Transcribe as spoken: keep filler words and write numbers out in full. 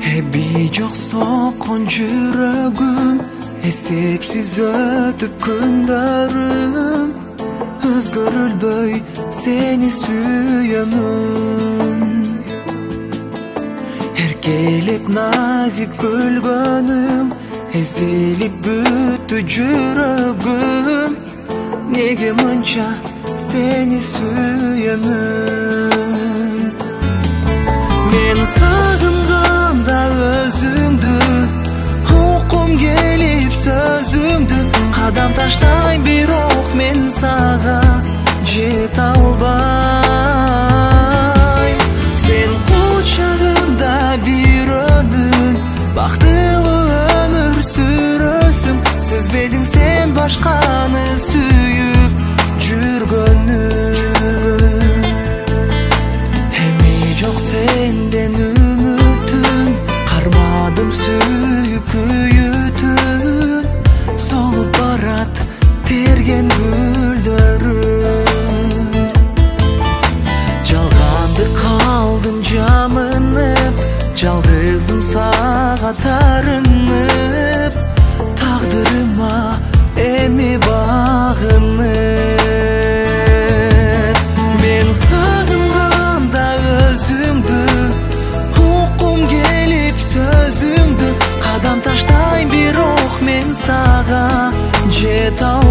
Ebi жоқ соққан жүрегім, есепсіз өтіп күндерім, өзгөрүлбөй сени сүйемін. Еркелеп назик күлгөнүң, ezilip büttü жүрегім, неге мынча сени сүйемін. Мен сағынғанда өзіңді, оқым келіп сөзіңді, қадам таштайм, бирок мен сага жете албайм. Сен кучагымда бирөөнүн, бактылуу өмүр сүрөсүң, сезбедиң сен башканы сүйүп жүргөнүм. Эми жок сенден үмүтүм, кармадым сүйүп күйүтүн, солуп барат терген гүлдөрүм. Жалганды калдым жамынып, жалгызым сага тарынып, тагдырыма эми багынып. Мен сагынганда өзүңдү, уккум келип сөзүңдү, кадам таштайм, бирок мен сага жете албайм.